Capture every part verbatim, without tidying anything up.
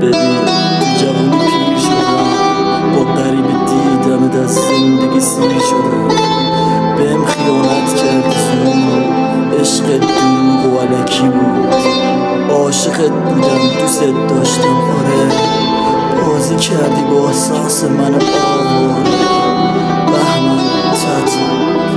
ببین تو جوانی پیر شدم، با غریبه دیدمت از زندگی سیر شدم. بهم خیانت کردی زنون، عشقت دروغ و علکی بود. عاشقت بودم دوست داشتم آره، بازی کردی با احساس من آواره. بهمن تتو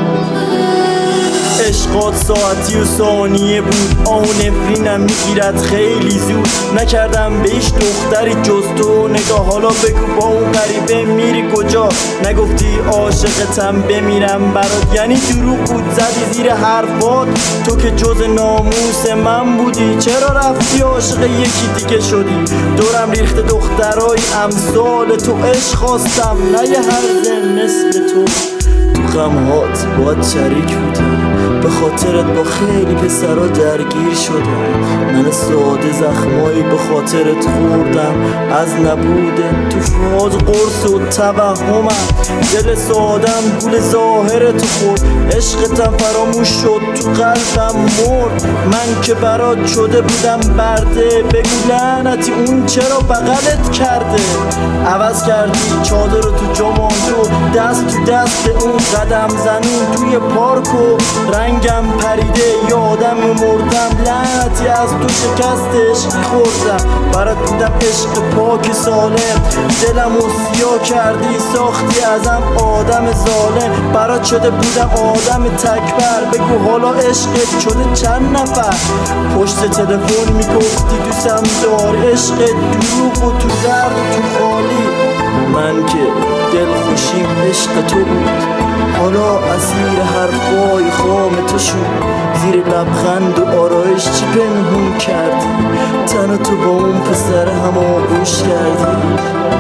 عشقات ساعتی و ثانیه بود، آه نفرینم میگیرد خیلی زود. نکردم به هیچ دختری جز تو نگاه، حالا بگو با اون غریبه میری کجا؟ نگفتی عاشقتم بمیرم برات، یعنی دروغ بود زدی زیر حرفات. تو که جز ناموس من بودی، چرا رفتی عاشق یکی دیگه شدی؟ دورم ریخته دخترای امثال تو، عشق خواستم نه یه هرزه مثل تو. تو غمهات باید شریک بودم، به خاطرت با خیلی پسرا درگیر شدم. من ساده زخمایی به خاطرت خوردم، از نبوده تو فاز قرص و توهمم. دل سادم گول ظاهر تو خورد، عشقتم فراموش شد تو قلبم مرد. من که برات شده بودم برده، بگو لعنتی اون چرا بغلت کرده؟ عوض کردی چادر رو تو جمان، تو دست تو دست اون قدم زنون توی پارک و رنگم پریده. یادم مردم لعنتی از تو شکستش خوردم. برات بودم عشق پاک سالم، دلم و سیاه کردی ساختی ازم آدم ظالم. برات شده بودم آدم تکبر، بگو حالا عشقت شده چند نفر؟ پشت تلفن میگفتی دوستم دار، عشق دروغ و تو درد و تو خالی. من که دل خوشیم عشق تو بود، حالا اسیر حرفای خام تو شد. زیر لبخند و آرایش چی پنهون کردی؟ تن تو با اون پسر هم آغوش کردی.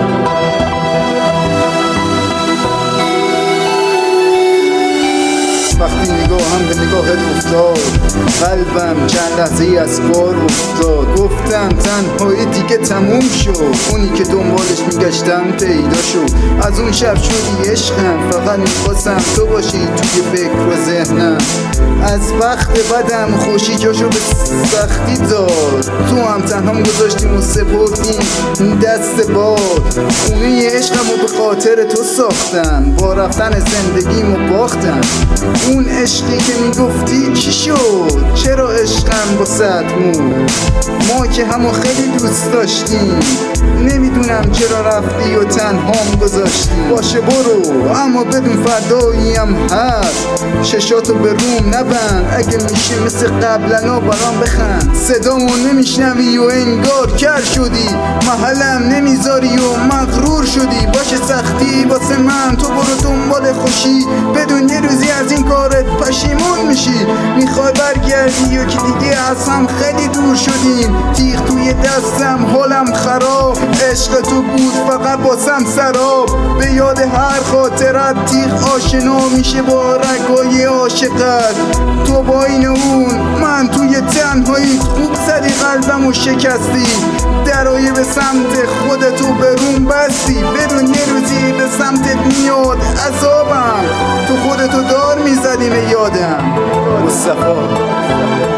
وقتی نگاهم به نگاهت افتاد، قلبم چند لحظه از کار افتاد. گفتم تنهایی دیگه تموم شد، اونی که دنبالش میگشتم پیدا شد. از اون شب شدی عشقم، فقط میخواستم تو باشی توی فکر و ذهنم. از وقت بدم خوشی جاشو به سختی داد، تو هم تنهام گذاشتیم و سپردیم دست باد. خونه عشقم و به خاطر تو ساختم، با رفتن زندگیم و باختم. اون عشقی که میگفتی چی شد؟ چرا عشقم با صد مون؟ ما که همو خیلی دوست داشتیم، نمیدونم چرا رفتی و تنهام گذاشتی. باشه برو، اما بدون فرداییم هست. چشاتو به روم نبند، اگه میشه مثل قبلنا برام بخند. صدامو نمیشنوی و انگار کر شدی، محلم نمیذاری و مغرور شدی. باشه سختی واسه من، تو برو دنبال خوشی، بدون یه روزی از این کارت پشیمون میشی. میخوای برگردی یا که دیگه از هم خیلی دور شدیم؟ تیغ توی دستم حالم خراب، عشق تو بود فقط باسم سراب. به یاد هر خاطرت تیغ آشنا میشه با رگای عاشقت. تو با این اون، من توی تنهایی خوب زدی قلبم و شکستی. درایه به سمت خودتو به روم بستی، بدون یه روزی به سمتت میاد عذابم. تو خودتو دار میزدی به یادم. مصطفی